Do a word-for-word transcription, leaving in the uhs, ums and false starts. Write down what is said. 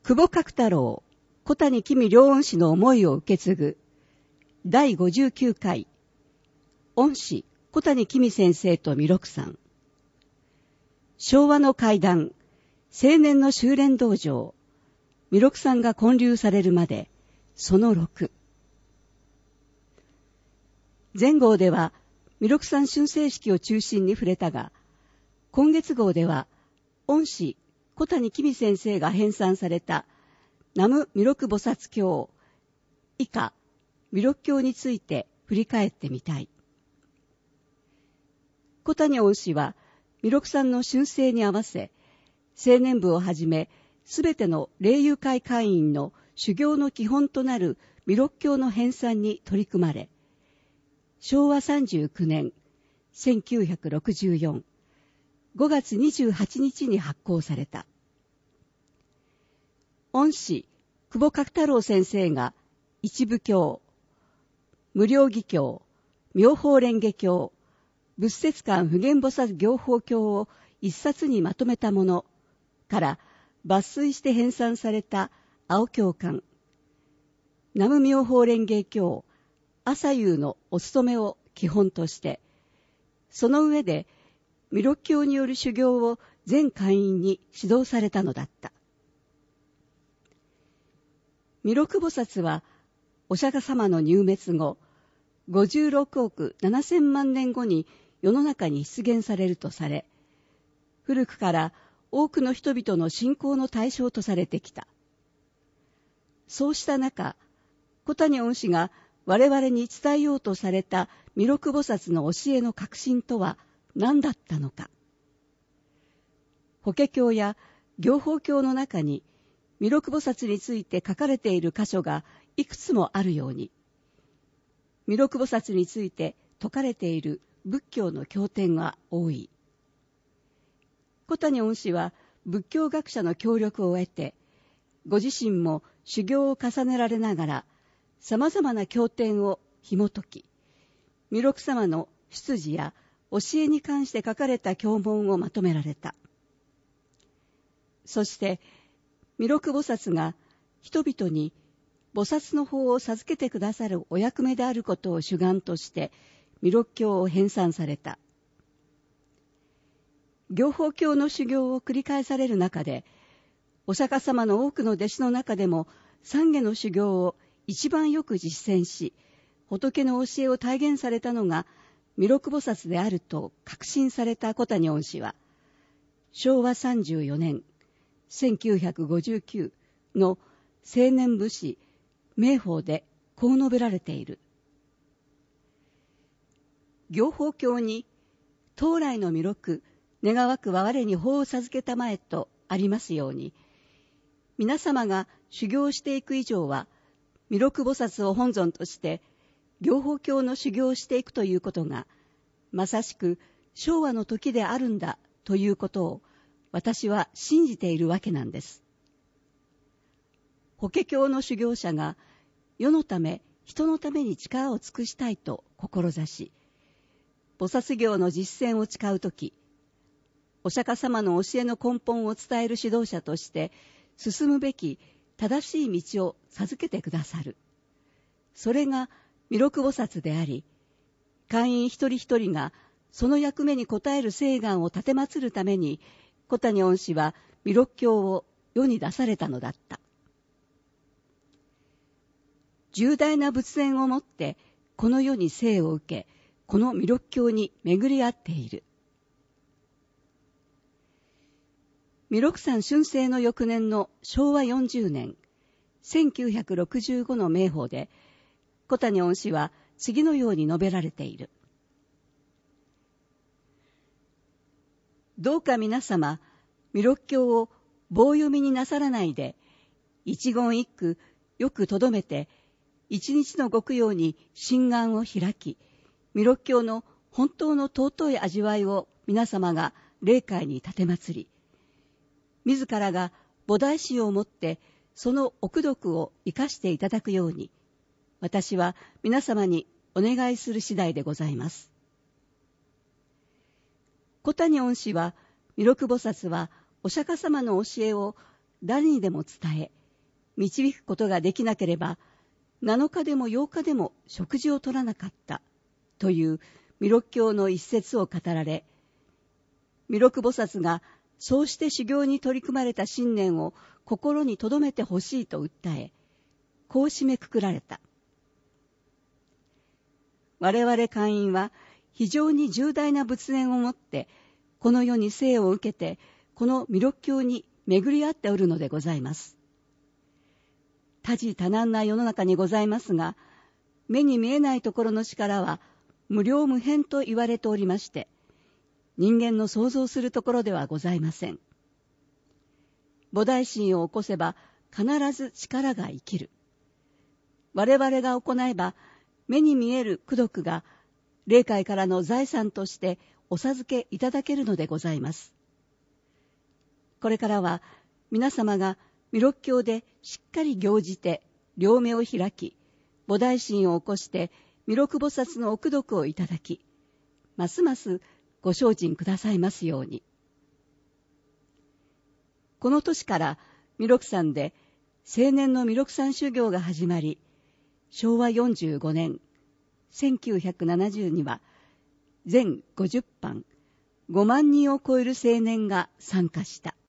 久保角太郎、小谷公良恩師の思いを受け継ぐだいごじゅうきゅうかい恩師小谷公先生と弥勒さん。昭和の怪談、青年の修練道場、弥勒さんが建立されるまで、そのろく。前号では弥勒さん春世式を中心に触れたが、今月号では恩師小谷公先生が編纂された南無弥勒菩薩経以下弥勒経について振り返ってみたい。小谷恩師は弥勒さんの春世に合わせ、青年部をはじめすべての霊友会会員の修行の基本となる弥勒経の編纂に取り組まれ、しょうわさんじゅうきゅうねんせんきゅうひゃくろくじゅうよんごがつにじゅうはちにちに発行された。恩師久保角太郎先生が一部経、無量義経、妙法蓮華経、仏説観普賢菩薩行法経を一冊にまとめたものから抜粋して編纂された青経巻、南無妙法蓮華経朝夕のお勤めを基本として、その上で弥勒経による修行を全会員に指導されたのだった。弥勒菩薩はお釈迦様の入滅後、ごじゅうろくおくななせんまんねんごに世の中に出現されるとされ、古くから多くの人々の信仰の対象とされてきた。そうした中、小谷恩師が我々に伝えようとされた弥勒菩薩の教えの核心とは何だったのか。法華経や行法経の中に弥勒菩薩について書かれている箇所がいくつもあるように、弥勒菩薩について説かれている仏教の経典が多い。小谷恩師は仏教学者の協力を得て、ご自身も修行を重ねられながら、さまざまな経典を紐解き、弥勒様の出自や教えに関して書かれた経文をまとめられた。そして弥勒菩薩が人々に菩薩の法を授けてくださるお役目であることを主眼として弥勒経を編纂された。行法経の修行を繰り返される中で、お釈迦様の多くの弟子の中でも三下の修行を一番よく実践し、仏の教えを体現されたのが弥勒菩薩であると確信された小谷恩師は、しょうわさんじゅうよねんせんきゅうひゃくごじゅうきゅうの青年部誌名法でこう述べられている。行法経に当来の弥勒願わくは我に法を授けたまえとありますように、皆様が修行していく以上は弥勒菩薩を本尊として行法経の修行をしていくということがまさしく昭和の時であるんだということを私は信じているわけなんです。法華経の修行者が世のため人のために力を尽くしたいと志し、菩薩行の実践を誓うとき、お釈迦様の教えの根本を伝える指導者として進むべき正しい道を授けてくださる。それが弥勒菩薩であり、会員一人一人がその役目に応える誓願を立てまつるために、小谷恩師は弥勒経を世に出されたのだった。重大な仏縁をもってこの世に生を受け、この弥勒経に巡り合っている。弥勒山春世の翌年のしょうわよんじゅうねんせんきゅうひゃくろくじゅうごの名法で、小谷恩師は次のように述べられている。どうか皆様、弥勒経を棒読みになさらないで、一言一句よくとどめて、一日のご供養に心眼を開き、弥勒経の本当の尊い味わいを皆様が霊界に立てまつり、自らが菩提心をもってその奥読を生かしていただくように、私は皆様にお願いする次第でございます。小谷恩師は、弥勒菩薩はお釈迦様の教えを誰にでも伝え、導くことができなければ、なのかでもようかでも食事を取らなかったという弥勒経の一節を語られ、弥勒菩薩がそうして修行に取り組まれた信念を心に留めてほしいと訴え、こう締めくくられた。我々会員は非常に重大な仏念をもって、この世に生を受けて、この弥勒経に巡り合っておるのでございます。多事多難な世の中にございますが、目に見えないところの力は無量無辺と言われておりまして、人間の想像するところではございません。菩提心を起こせば必ず力が生きる。我々が行えば目に見える功徳が霊界からの財産としてお授けいただけるのでございます。これからは皆様が弥勒経でしっかり行じて両目を開き、菩提心を起こして弥勒菩薩の奥読をいただき、ますますご精進くださいますように。この年から弥勒山で青年の弥勒山修行が始まり、しょうわよんじゅうごねん、せんきゅうひゃくななじゅうには全ごじゅっぱん、ごまんにんを超える青年が参加した。